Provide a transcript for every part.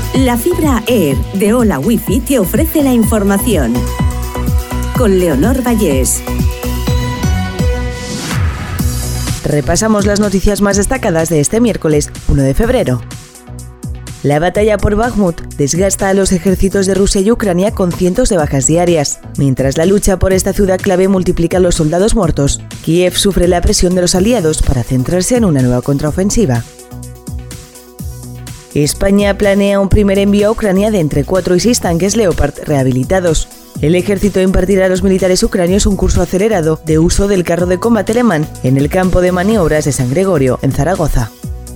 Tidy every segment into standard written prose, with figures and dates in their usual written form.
La fibra Air de Hola Wifi te ofrece la información. Con Leonor Vallés. Repasamos las noticias más destacadas de este miércoles 1 de febrero. La batalla por Bakhmut desgasta a los ejércitos de Rusia y Ucrania con cientos de bajas diarias. Mientras la lucha por esta ciudad clave multiplica los soldados muertos, Kiev sufre la presión de los aliados para centrarse en una nueva contraofensiva. España planea un primer envío a Ucrania de entre 4 y 6 tanques Leopard rehabilitados. El ejército impartirá a los militares ucranios un curso acelerado de uso del carro de combate alemán en el campo de maniobras de San Gregorio, en Zaragoza.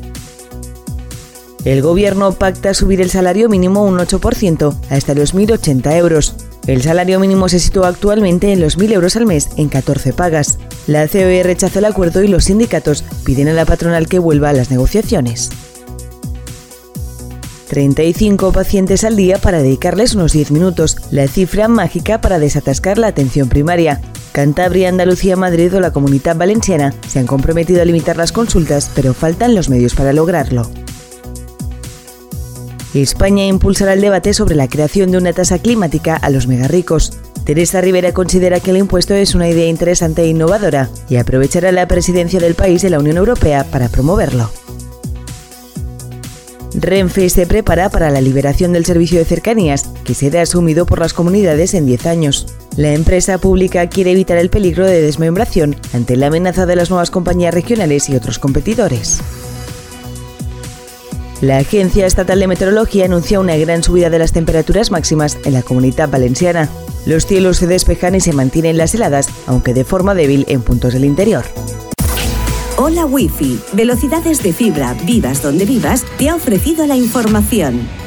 El gobierno pacta subir el salario mínimo un 8% hasta los 1.080 euros. El salario mínimo se sitúa actualmente en los 1.000 euros al mes en 14 pagas. La COE rechaza el acuerdo y los sindicatos piden a la patronal que vuelva a las negociaciones. 35 pacientes al día para dedicarles unos 10 minutos, la cifra mágica para desatascar la atención primaria. Cantabria, Andalucía, Madrid o la Comunidad Valenciana se han comprometido a limitar las consultas, pero faltan los medios para lograrlo. España impulsará el debate sobre la creación de una tasa climática a los megarricos. Teresa Rivera considera que el impuesto es una idea interesante e innovadora y aprovechará la presidencia del país de la Unión Europea para promoverlo. Renfe se prepara para la liberación del servicio de cercanías, que será asumido por las comunidades en 10 años. La empresa pública quiere evitar el peligro de desmembración ante la amenaza de las nuevas compañías regionales y otros competidores. La Agencia Estatal de Meteorología anuncia una gran subida de las temperaturas máximas en la Comunidad Valenciana. Los cielos se despejan y se mantienen las heladas, aunque de forma débil en puntos del interior. Hola Wifi, velocidades de fibra, vivas donde vivas, te ha ofrecido la información.